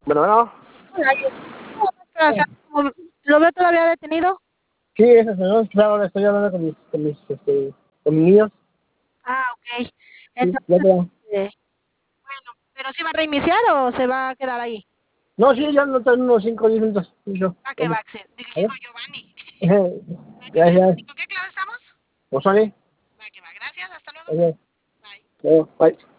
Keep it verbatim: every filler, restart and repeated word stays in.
Bueno, bueno. Hola, yo- o sea, como ¿lo veo todavía detenido? Sí, ese señor, claro, estoy hablando con mis, con mis, este, con mis niños. Ah, ok. Sí, ya Entonces, te va. eh, bueno, ¿pero si va a reiniciar o se va a quedar ahí? No, sí, ya no tengo unos cinco o diez minutos. Sí, yo, Ah, que va bueno, a ser. a Digo ver. Giovanni. Va que va. Gracias. ¿Y con qué clave estamos? Pues, vale. Va que va. Gracias, hasta luego. Gracias. Bye. Luego, bye.